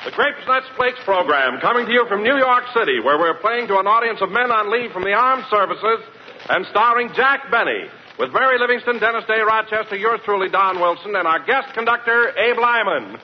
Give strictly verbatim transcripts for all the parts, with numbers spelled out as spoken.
The Grapes, Nuts, Flakes program, coming to you from New York City, where we're playing to an audience of men on leave from the armed services and starring Jack Benny, with Mary Livingston, Dennis Day, Rochester, yours truly, Don Wilson, and our guest conductor, Abe Lyman.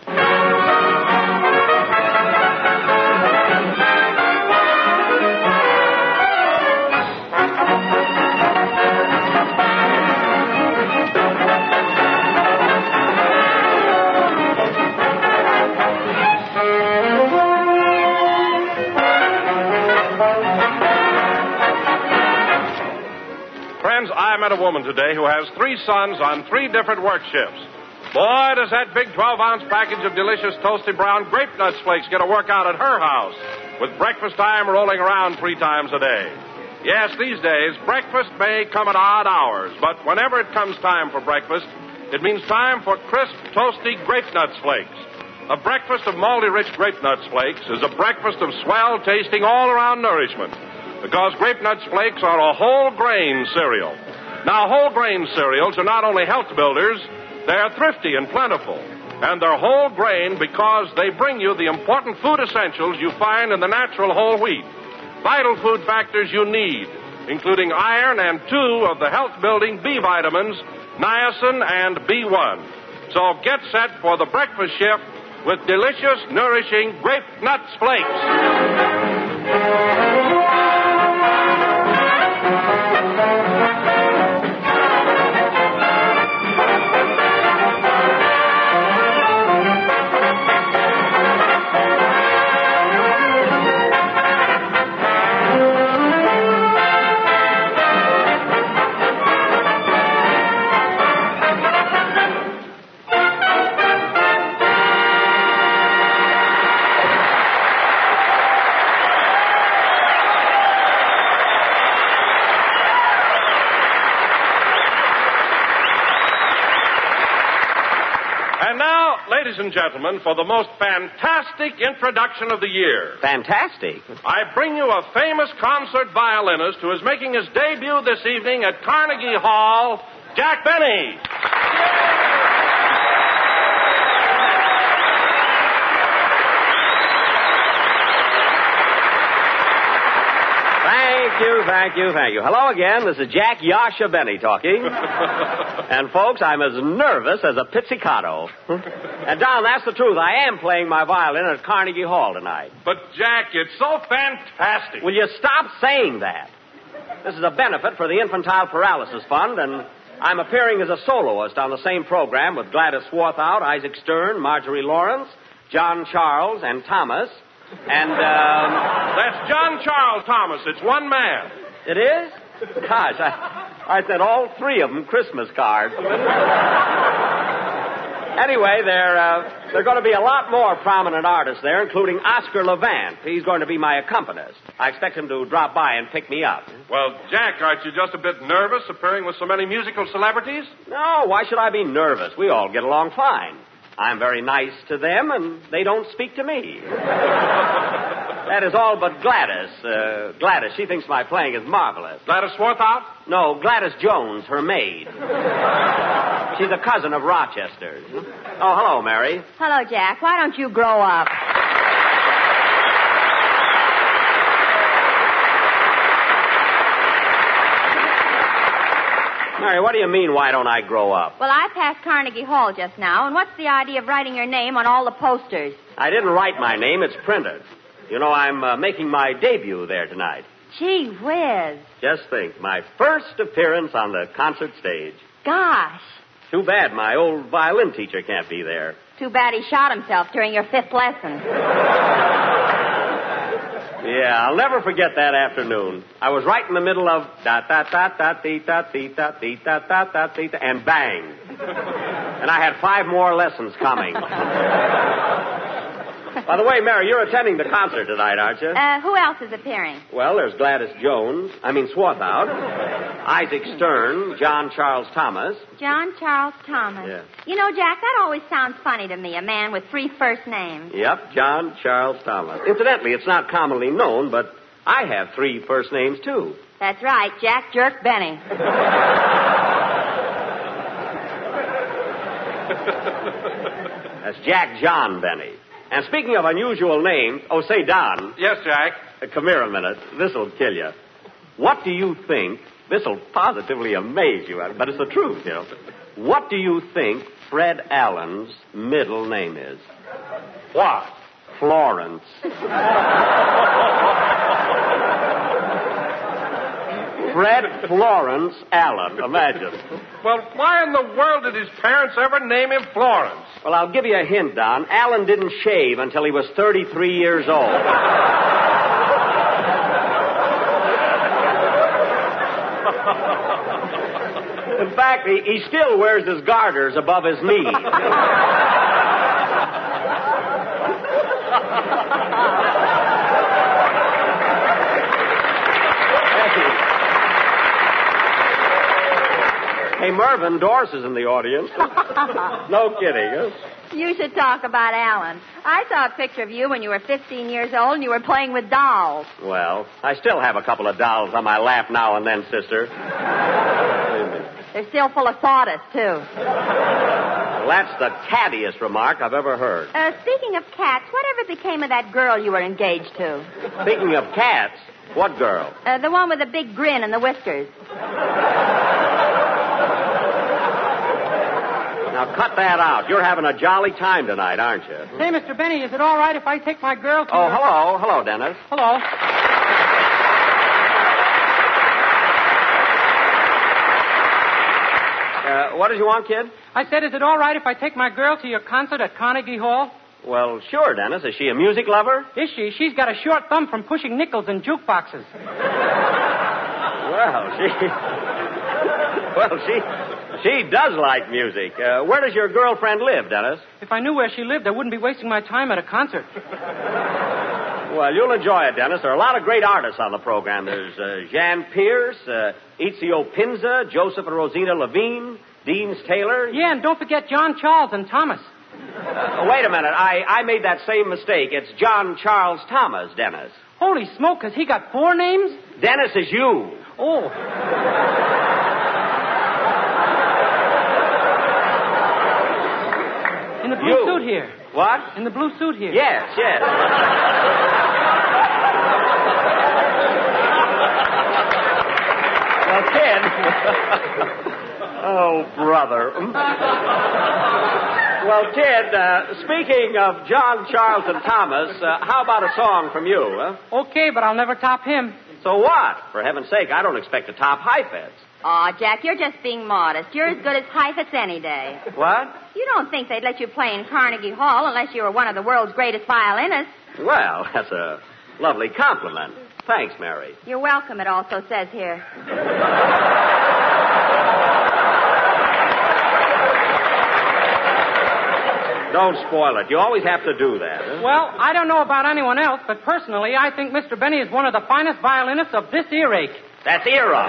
I met a woman today who has three sons on three different work shifts. Boy, does that big twelve-ounce package of delicious toasty brown grape nuts flakes get a workout at her house, with breakfast time rolling around three times a day. Yes, these days, breakfast may come at odd hours, but whenever it comes time for breakfast, it means time for crisp, toasty grape nuts flakes. A breakfast of malty-rich grape nuts flakes is a breakfast of swell-tasting, all-around nourishment, because grape nuts flakes are a whole-grain cereal. Now, whole-grain cereals are not only health builders, they're thrifty and plentiful. And they're whole grain because they bring you the important food essentials you find in the natural whole wheat. Vital food factors you need, including iron and two of the health-building B vitamins, niacin and B one. So get set for the breakfast shift with delicious, nourishing grape nuts flakes. Ladies and gentlemen, for the most fantastic introduction of the year. Fantastic? I bring you a famous concert violinist who is making his debut this evening at Carnegie Hall, Jack Benny. Thank you, thank you, thank you. Hello again. This is Jack Yasha Benny talking. And, folks, I'm as nervous as a pizzicato. And, Don, that's the truth. I am playing my violin at Carnegie Hall tonight. But, Jack, it's so fantastic. Will you stop saying that? This is a benefit for the Infantile Paralysis Fund, and I'm appearing as a soloist on the same program with Gladys Swarthout, Isaac Stern, Marjorie Lawrence, John Charles, and Thomas. And, um... That's John Charles Thomas. It's one man. It is? Gosh, I, I sent all three of them Christmas cards. Anyway, there, uh, there are going to be a lot more prominent artists there, including Oscar Levant. He's going to be my accompanist. I expect him to drop by and pick me up. Well, Jack, aren't you just a bit nervous appearing with so many musical celebrities? No, why should I be nervous? We all get along fine. I'm very nice to them, and they don't speak to me. That is all but Gladys. Uh, Gladys, she thinks my playing is marvelous. Gladys Swarthout? No, Gladys Jones, her maid. She's a cousin of Rochester's. Oh, hello, Mary. Hello, Jack. Why don't you grow up? Mary, what do you mean, why don't I grow up? Well, I passed Carnegie Hall just now, and what's the idea of writing your name on all the posters? I didn't write my name. It's printed. You know, I'm uh, making my debut there tonight. Gee whiz. Just think, my first appearance on the concert stage. Gosh. Too bad my old violin teacher can't be there. Too bad he shot himself during your fifth lesson. Yeah, I'll never forget that afternoon. I was right in the middle of da da da da dee da dee da dee da da da dee da, and bang. And I had five more lessons coming. By the way, Mary, you're attending the concert tonight, aren't you? Uh, who else is appearing? Well, there's Gladys Jones. I mean, Swarthout. Isaac Stern. John Charles Thomas. John Charles Thomas. Yeah. You know, Jack, that always sounds funny to me, a man with three first names. Yep, John Charles Thomas. Incidentally, it's not commonly known, but I have three first names, too. That's right, Jack Jerk Benny. That's Jack John Benny. And speaking of unusual names, oh, say, Don. Yes, Jack. Uh, come here a minute. This'll kill you. What do you think? This'll positively amaze you, but it's the truth, you know. What do you think Fred Allen's middle name is? What? Florence. Fred Florence Allen. Imagine. Well, why in the world did his parents ever name him Florence? Well, I'll give you a hint, Don. Allen didn't shave until he was thirty-three years old. In fact, he, he still wears his garters above his knees. Hey, Mervyn Doris is in the audience. No kidding, huh? You should talk about Alan. I saw a picture of you when you were fifteen years old and you were playing with dolls. Well, I still have a couple of dolls on my lap now and then, sister. They're still full of sawdust, too. Well, that's the cattiest remark I've ever heard. Uh, speaking of cats, whatever became of that girl you were engaged to? Speaking of cats, what girl? Uh, the one with the big grin and the whiskers. Now, cut that out. You're having a jolly time tonight, aren't you? Say, Mister Benny, is it all right if I take my girl to Oh, your... hello. Hello, Dennis. Hello. Uh, what did you want, kid? I said, is it all right if I take my girl to your concert at Carnegie Hall? Well, sure, Dennis. Is she a music lover? Is she? She's got a short thumb from pushing nickels in jukeboxes. Well, she... Well, she... She does like music. Uh, where does your girlfriend live, Dennis? If I knew where she lived, I wouldn't be wasting my time at a concert. Well, you'll enjoy it, Dennis. There are a lot of great artists on the program. There's uh, Jan Pierce, uh, Ezio Pinza, Joseph and Rosina Levine, Deans Taylor. Yeah, and don't forget John Charles and Thomas. Uh, wait a minute. I, I made that same mistake. It's John Charles Thomas, Dennis. Holy smoke, has he got four names? Dennis is you. Oh. In the blue You. suit here. What? In the blue suit here. Yes, yes. Well, kid. Oh, brother. Well, kid, uh, speaking of John, Charles, and Thomas, uh, how about a song from you, huh? Okay, but I'll never top him. So what? For heaven's sake, I don't expect to top Heifetz. Aw, Jack, you're just being modest. You're as good as Heifetz any day. What? You don't think they'd let you play in Carnegie Hall unless you were one of the world's greatest violinists. Well, that's a lovely compliment. Thanks, Mary. You're welcome, it also says here. Don't spoil it. You always have to do that. Huh? Well, I don't know about anyone else, but personally, I think Mister Benny is one of the finest violinists of this earache. That's era.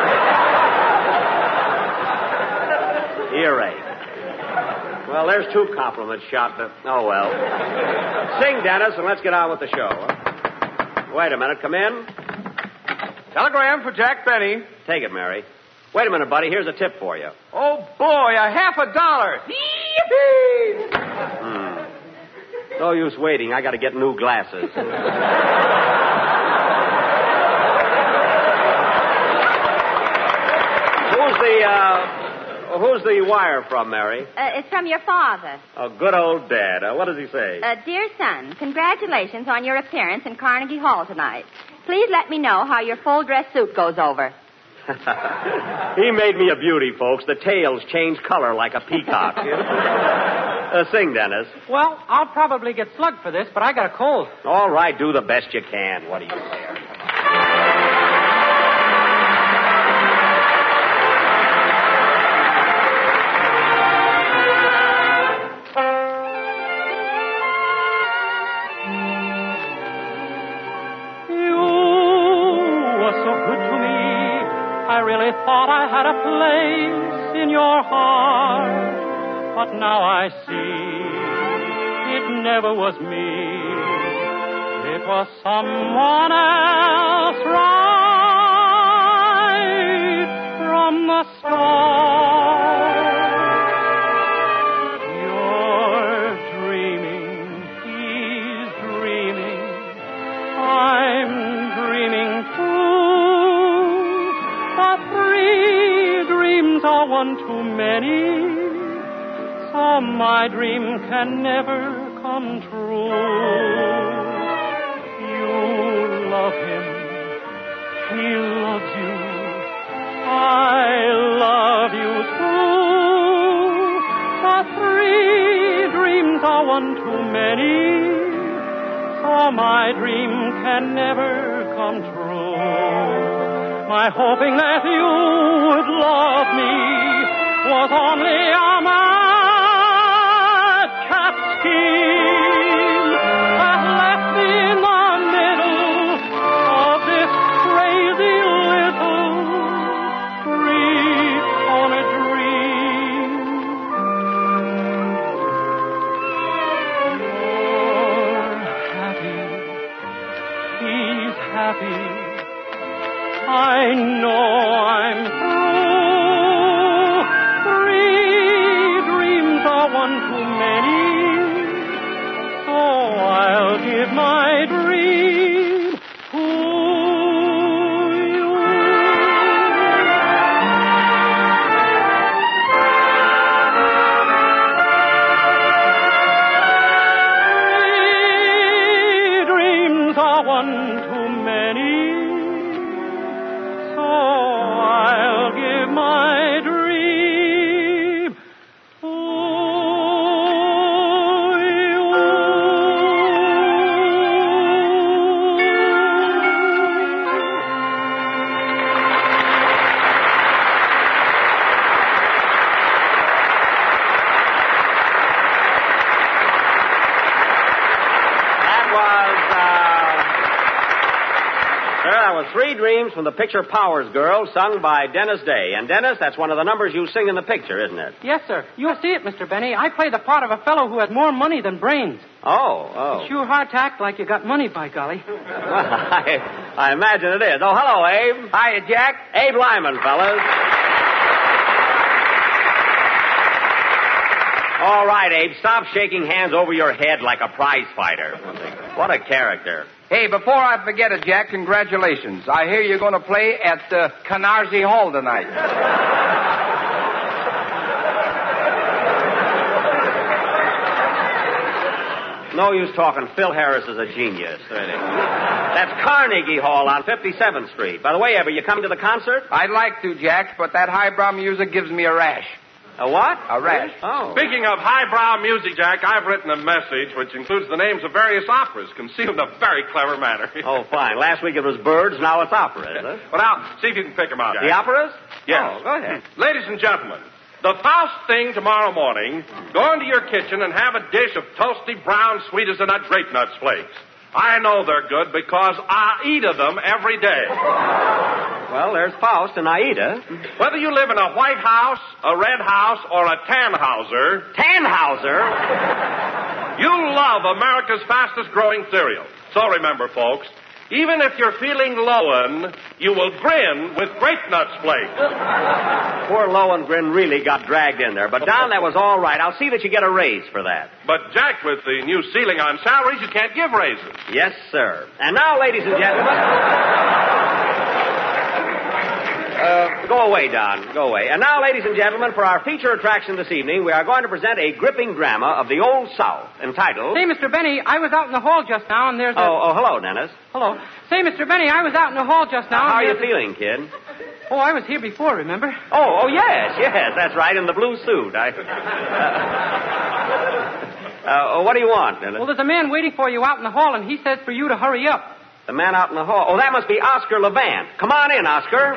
Earache. Well, there's two compliments shot, but oh well. Sing, Dennis, and let's get on with the show. Huh? Wait a minute. Come in. Telegram for Jack Benny. Take it, Mary. Wait a minute, buddy. Here's a tip for you. Oh, boy, a half a dollar. Hmm. No use waiting. I got to get new glasses. Who's the, uh, who's the wire from, Mary? Uh, it's from your father. Oh, good old Dad. Uh, what does he say? Uh, dear son, congratulations on your appearance in Carnegie Hall tonight. Please let me know how your full dress suit goes over. He made me a beauty, folks. The tails change color like a peacock. uh, sing, Dennis. Well, I'll probably get slugged for this, but I got a cold. All right, do the best you can. What do you say? Thought I had a place in your heart, but now I see it never was me. It was someone else right from the start. You're dreaming one too many, so my dream can never come true. You love him, he loves you, I love you too. The three dreams are one too many, so my dream can never come true. My hoping that you would love me was only a madcap scheme that left me in the middle of this crazy little three-cornered dream. You're happy, he's happy, I know I'm through. Three dreams are one too many, so I'll give my dream to you. Three dreams are one too many, I'll give my dream to you. That was, uh... Sir, that was Three Dreams from the picture Powers Girl, sung by Dennis Day. And, Dennis, that's one of the numbers you sing in the picture, isn't it? Yes, sir. You'll see it, Mister Benny. I play the part of a fellow who has more money than brains. Oh, oh. It's sure hard to act like you got money, by golly. Well, I, I imagine it is. Oh, hello, Abe. Hiya, Jack. Abe Lyman, fellas. All right, Abe, stop shaking hands over your head like a prize fighter. What a character. Hey, before I forget it, Jack, congratulations. I hear you're going to play at uh, Canarsie Hall tonight. No use talking. Phil Harris is a genius. That's Carnegie Hall on fifty-seventh Street. By the way, Abe, are you coming to the concert? I'd like to, Jack, but that highbrow music gives me a rash. A what? A rash. Oh. Speaking of highbrow music, Jack, I've written a message which includes the names of various operas, concealed in a very clever manner. Oh, fine. Last week it was birds, now it's opera, is it? Well, now, see if you can pick them out, Jack. The operas? Yes. Oh, go ahead. Ladies and gentlemen, the Faust thing tomorrow morning, go into your kitchen and have a dish of toasty brown sweet as a nut grape nuts flakes. I know they're good because I eat of them every day. Well, there's Faust and Aida. Whether you live in a White House, a Red House, or a Tannhauser... Tannhauser? You love America's fastest growing cereal. So remember, folks, even if you're feeling lowin', you will grin with grape nuts flakes. Poor Lohengrin really got dragged in there. But, Don, that was all right. I'll see that you get a raise for that. But, Jack, with the new ceiling on salaries, you can't give raises. Yes, sir. And now, ladies and gentlemen... Uh, go away, Don. Go away. And now, ladies and gentlemen, for our feature attraction this evening, we are going to present a gripping drama of the Old South entitled... Say, Mister Benny, I was out in the hall just now, and there's a... Oh, oh, hello, Dennis. Hello. Say, Mister Benny, I was out in the hall just now... How are you and there's a- feeling, kid? Oh, I was here before, remember? Oh, oh, yes, yes, that's right, in the blue suit. I... Uh, uh, what do you want, Dennis? Well, there's a man waiting for you out in the hall, and he says for you to hurry up. The man out in the hall. Oh, that must be Oscar Levant. Come on in, Oscar.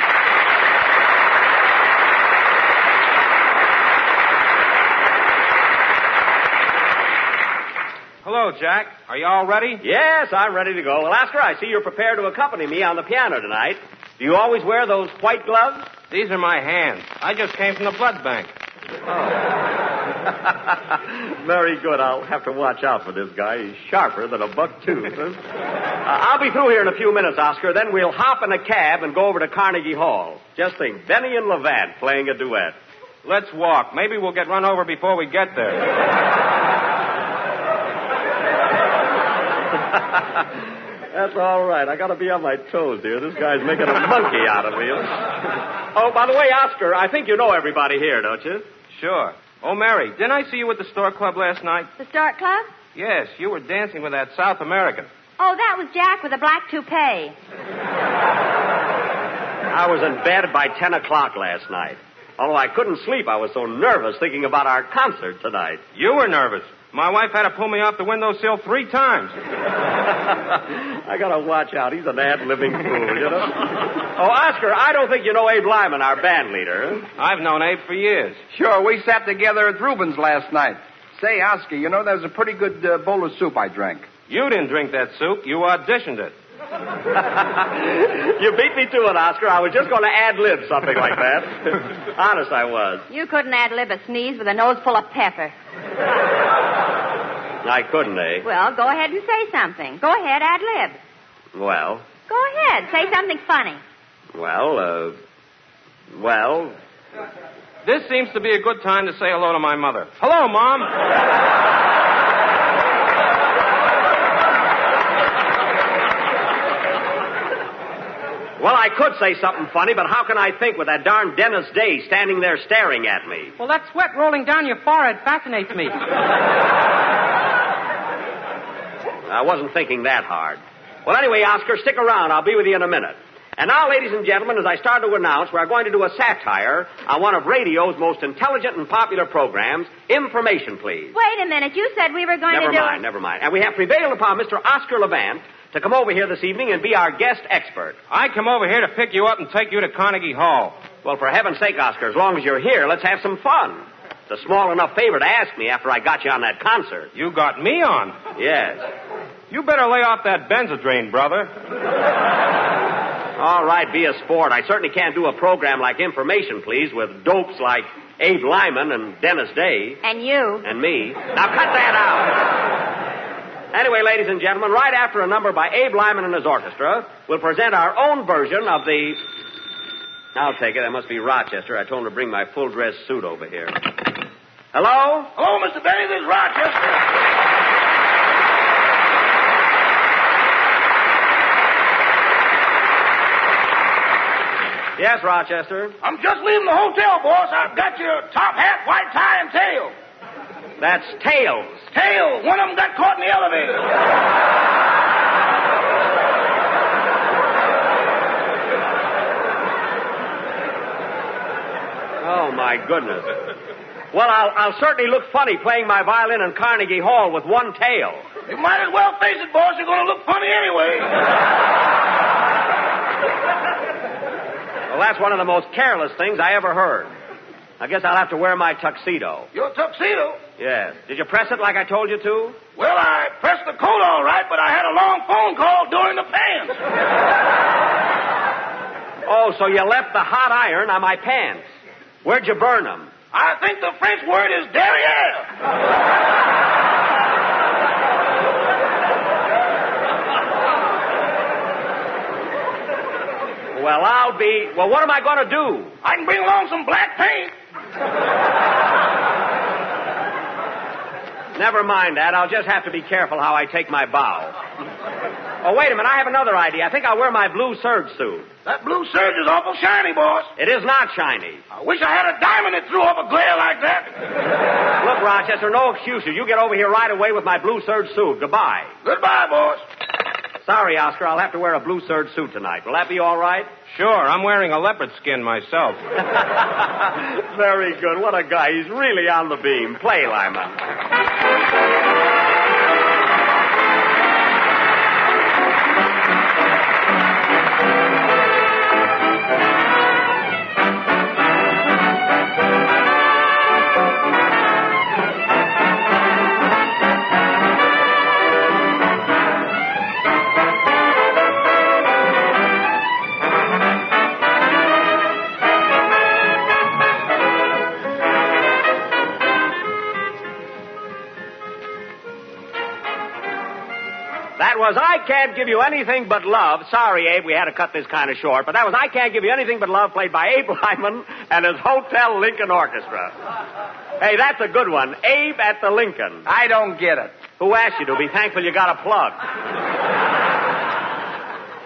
Hello, Jack. Are you all ready? Yes, I'm ready to go. Well, Oscar, I see you're prepared to accompany me on the piano tonight. Do you always wear those white gloves? These are my hands. I just came from the blood bank. Oh. Very good. I'll have to watch out for this guy. He's sharper than a buck tooth. Huh? uh, I'll be through here in a few minutes, Oscar. Then we'll hop in a cab and go over to Carnegie Hall. Just think, Benny and Levant playing a duet. Let's walk. Maybe we'll get run over before we get there. That's all right. I got to be on my toes, dear. This guy's making a monkey out of me. Oh, by the way, Oscar, I think you know everybody here, don't you? Sure. Oh, Mary, didn't I see you at the Stork Club last night? The Stork Club? Yes, you were dancing with that South American. Oh, that was Jack with a black toupee. I was in bed by ten o'clock last night. Although I couldn't sleep, I was so nervous thinking about our concert tonight. You were nervous. My wife had to pull me off the windowsill three times. I gotta watch out. He's an ad-libbing fool, you know? Oh, Oscar, I don't think you know Abe Lyman, our band leader. I've known Abe for years. Sure, we sat together at Rubens last night. Say, Oscar, you know, that was a pretty good uh, bowl of soup I drank. You didn't drink that soup. You auditioned it. You beat me to it, Oscar. I was just going to ad-lib something like that. Honest, I was. You couldn't ad-lib a sneeze with a nose full of pepper. I couldn't, eh? Well, go ahead and say something. Go ahead, ad-lib. Well? Go ahead. Say something funny. Well, uh... Well... This seems to be a good time to say hello to my mother. Hello, Mom. Well, I could say something funny, but how can I think with that darn Dennis Day standing there staring at me? Well, that sweat rolling down your forehead fascinates me. I wasn't thinking that hard. Well, anyway, Oscar, stick around. I'll be with you in a minute. And now, ladies and gentlemen, as I start to announce, we're going to do a satire on one of radio's most intelligent and popular programs, Information, Please. Wait a minute. You said we were going never to do... Never mind, never mind. And we have prevailed upon Mister Oscar Levant to come over here this evening and be our guest expert. I come over here to pick you up and take you to Carnegie Hall. Well, for heaven's sake, Oscar, as long as you're here, let's have some fun. It's a small enough favor to ask me after I got you on that concert. You got me on? Yes. You better lay off that Benzadrain, brother. All right, be a sport. I certainly can't do a program like Information, Please, with dopes like Abe Lyman and Dennis Day. And you. And me. Now, cut that out. Anyway, ladies and gentlemen, right after a number by Abe Lyman and his orchestra, we'll present our own version of the... I'll take it. That must be Rochester. I told him to bring my full-dress suit over here. Hello? Hello, Mister Benny. This is Rochester. Yes, Rochester. I'm just leaving the hotel, boss. I've got your top hat, white tie, and tail. That's tails. Tail. One of them got caught in the elevator. Oh, my goodness. Well, I'll, I'll certainly look funny playing my violin in Carnegie Hall with one tail. You might as well face it, boss. You're going to look funny anyway. Well, that's one of the most careless things I ever heard. I guess I'll have to wear my tuxedo. Your tuxedo? Yes. Did you press it like I told you to? Well, I pressed the coat all right, but I had a long phone call during the pants. Oh, so you left the hot iron on my pants. Where'd you burn them? I think the French word is derriere. Well, I'll be... Well, what am I going to do? I can bring along some black paint. Never mind that. I'll just have to be careful how I take my bow. Oh, wait a minute. I have another idea. I think I'll wear my blue serge suit. That blue serge is awful shiny, boss. It is not shiny. I wish I had a diamond that threw off a glare like that. Look, Rochester, no excuses. You get over here right away with my blue serge suit. Goodbye. Goodbye, boss. Sorry, Oscar. I'll have to wear a blue serge suit tonight. Will that be all right? Sure. I'm wearing a leopard skin myself. Very good. What a guy. He's really on the beam. Play, Lyman. That was I Can't Give You Anything But Love. Sorry, Abe, we had to cut this kind of short, but that was I Can't Give You Anything But Love, played by Abe Lyman and his Hotel Lincoln Orchestra. Hey, that's a good one. Abe at the Lincoln. I don't get it. Who asked you to? Be thankful you got a plug.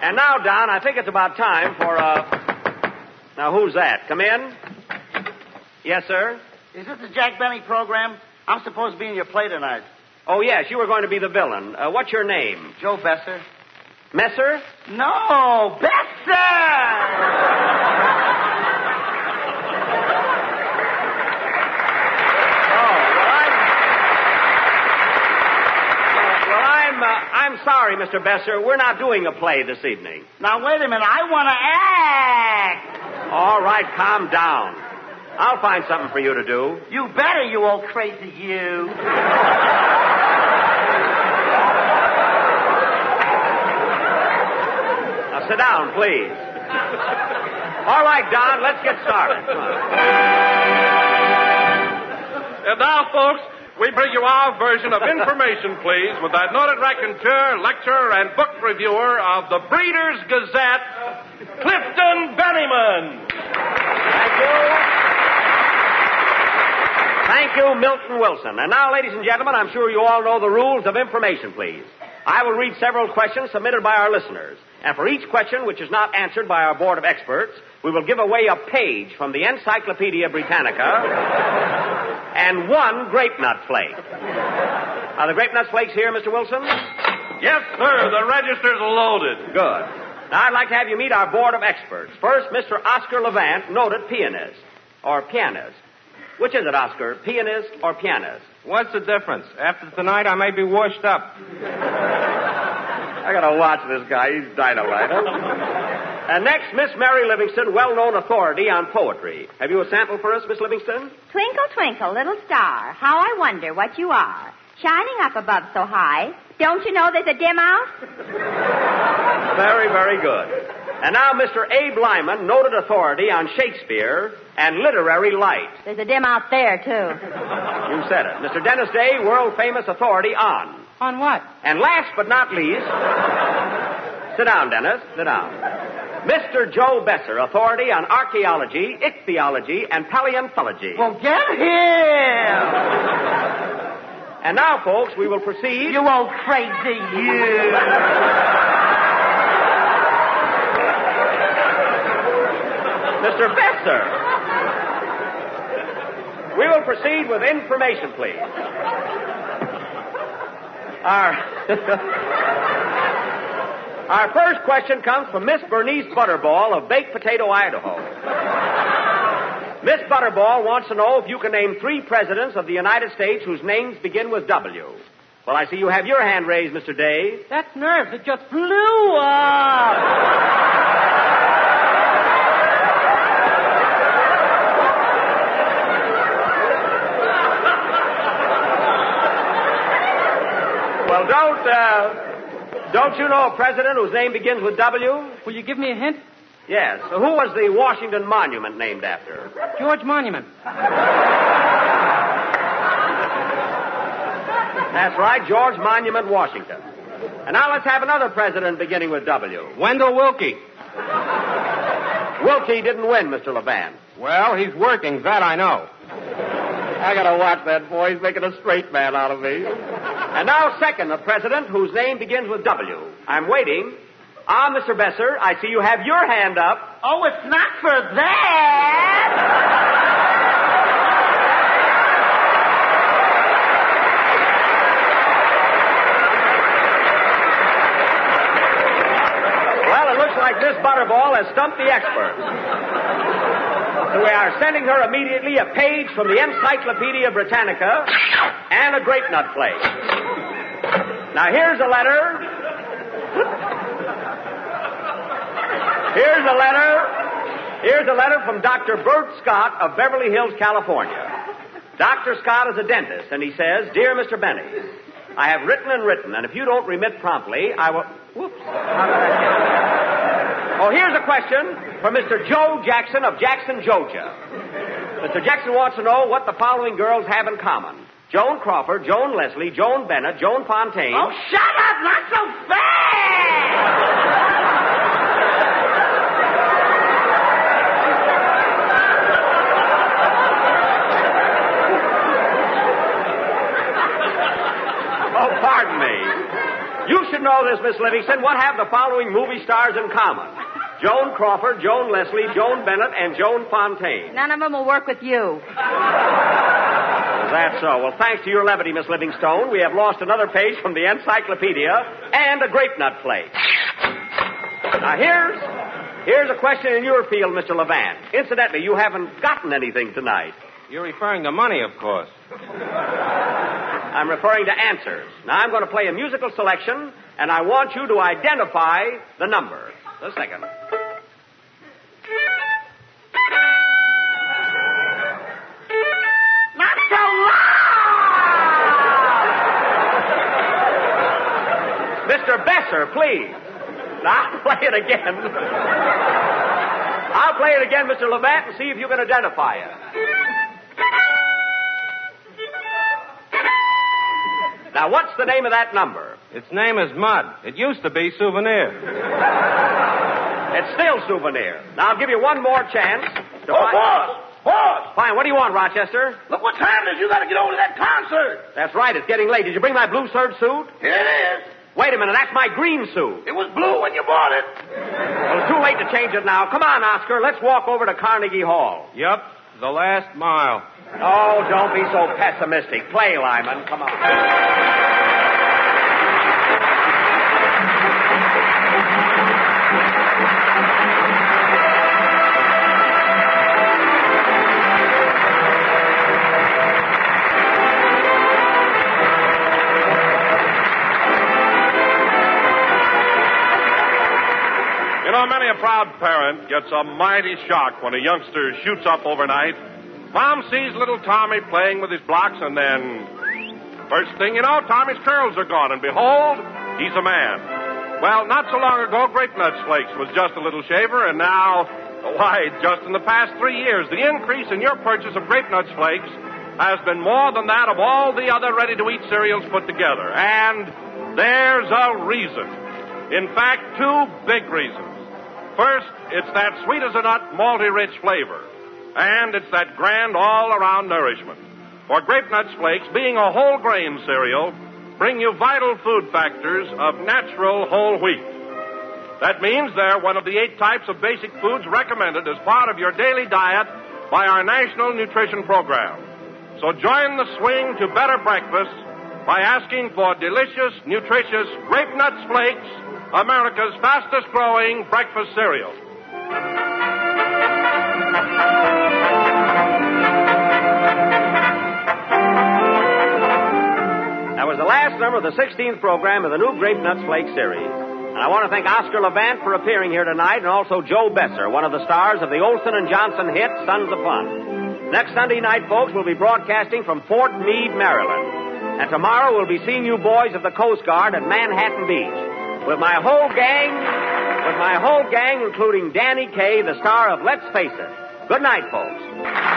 And now, Don, I think it's about time for, uh... Now, who's that? Come in. Yes, sir? Is this the Jack Benny program? I'm supposed to be in your play tonight. Oh, yes, you were going to be the villain. Uh, what's your name? Joe Besser. Messer? No, Besser! I'm sorry, Mister Besser. We're not doing a play this evening. Now, wait a minute. I want to act. All right, calm down. I'll find something for you to do. You better, you old crazy you. Now, sit down, please. All right, Don, let's get started. Come on. And now, folks, we bring you our version of Information, Please, with that noted raconteur, lecturer, and book reviewer of the Breeders' Gazette, Clifton Bennyman. Thank you. Thank you, Milton Wilson. And now, ladies and gentlemen, I'm sure you all know the rules of Information, Please. I will read several questions submitted by our listeners. And for each question which is not answered by our board of experts, we will give away a page from the Encyclopedia Britannica and one grape nut flake. Are the grape nut flakes here, Mister Wilson? Yes, sir. The register's loaded. Good. Now, I'd like to have you meet our board of experts. First, Mister Oscar Levant, noted pianist. Or pianist. Which is it, Oscar? Pianist or pianist? What's the difference? After tonight, I may be washed up. I gotta watch this guy. He's dynamite. And next, Miss Mary Livingston, well-known authority on poetry. Have you a sample for us, Miss Livingston? Twinkle, twinkle, little star, how I wonder what you are. Shining up above so high, don't you know there's a dim out? Very, very good. And now, Mister Abe Lyman, noted authority on Shakespeare and literary light. There's a dim out there, too. You said it. Mister Dennis Day, world-famous authority on... On what? And last but not least... Sit down, Dennis. Sit down. Mister Joe Besser, authority on archaeology, ichthyology, and paleontology. Well, get him! And now, folks, we will proceed... You old crazy you! Mister Besser! We will proceed with information, please. Our... Our first question comes from Miss Bernice Butterball of Baked Potato, Idaho. Miss Butterball wants to know if you can name three presidents of the United States whose names begin with W. Well, I see you have your hand raised, Mister Day. That's nerves. It just flew up. Well, don't, uh... Don't you know a president whose name begins with W? Will you give me a hint? Yes. So who was the Washington Monument named after? George Monument. That's right, George Monument, Washington. And now let's have another president beginning with W. Wendell Willkie. Willkie didn't win, Mister Levant. Well, he's working, that I know. I gotta watch that boy. He's making a straight man out of me. And now, second, a president whose name begins with W. I'm waiting. Ah, Mister Besser, I see you have your hand up. Oh, it's not for that! Well, it looks like Miss Butterball has stumped the experts. So we are sending her immediately a page from the Encyclopedia Britannica and a grape nut flake. Now, here's a letter. Here's a letter. Here's a letter from Doctor Bert Scott of Beverly Hills, California. Doctor Scott is a dentist, and he says, Dear Mister Benny, I have written and written, and if you don't remit promptly, I will... Whoops. How did I get it? Oh, here's a question for Mister Joe Jackson of Jackson, Georgia. Mister Jackson wants to know what the following girls have in common. Joan Crawford, Joan Leslie, Joan Bennett, Joan Fontaine. Oh, shut up! Not so fast! Oh, pardon me. You should know this, Miss Livingston. What have the following movie stars in common? Joan Crawford, Joan Leslie, Joan Bennett, and Joan Fontaine. None of them will work with you. That's so. Well, thanks to your levity, Miss Livingstone, we have lost another page from the encyclopedia and a grape nut flake. Now, here's, here's a question in your field, Mister Levant. Incidentally, you haven't gotten anything tonight. You're referring to money, of course. I'm referring to answers. Now, I'm going to play a musical selection, and I want you to identify the number. A second. Not so loud! Mister Besser, please. Now, I'll play it again. I'll play it again, Mister Levant, and see if you can identify it. Now, what's the name of that number? Its name is Mud. It used to be Souvenir. It's still Souvenir. Now, I'll give you one more chance. To Oh, find... boss! Boss! Fine. What do you want, Rochester? Look what time it is. You got to get over to that concert. That's right. It's getting late. Did you bring my blue serge suit? Here it is. Wait a minute. That's my green suit. It was blue when you bought it. Well, it's too late to change it now. Come on, Oscar. Let's walk over to Carnegie Hall. Yup, the last mile. Oh, don't be so pessimistic. Play, Lyman. Come on. You know, many a proud parent gets a mighty shock when a youngster shoots up overnight. Mom sees little Tommy playing with his blocks, and then, first thing you know, Tommy's curls are gone, and behold, he's a man. Well, not so long ago, Grape Nuts Flakes was just a little shaver, and now, why, just in the past three years, the increase in your purchase of Grape Nuts Flakes has been more than that of all the other ready-to-eat cereals put together. And there's a reason. In fact, two big reasons. First, it's that sweet-as-a-nut, malty-rich flavor. And it's that grand all-around nourishment. For Grape Nuts Flakes, being a whole grain cereal, bring you vital food factors of natural whole wheat. That means they're one of the eight types of basic foods recommended as part of your daily diet by our National Nutrition Program. So join the swing to better breakfast by asking for delicious, nutritious Grape Nuts Flakes, America's fastest-growing breakfast cereal. That was the last number of the sixteenth program of the new Grape Nuts Flake series. And I want to thank Oscar Levant for appearing here tonight, and also Joe Besser, one of the stars of the Olson and Johnson hit, Sons of Fun. Next Sunday night, folks, we'll be broadcasting from Fort Meade, Maryland. And tomorrow we'll be seeing you boys of the Coast Guard at Manhattan Beach. With my whole gang, with my whole gang, including Danny Kaye, the star of Let's Face It. Good night, folks.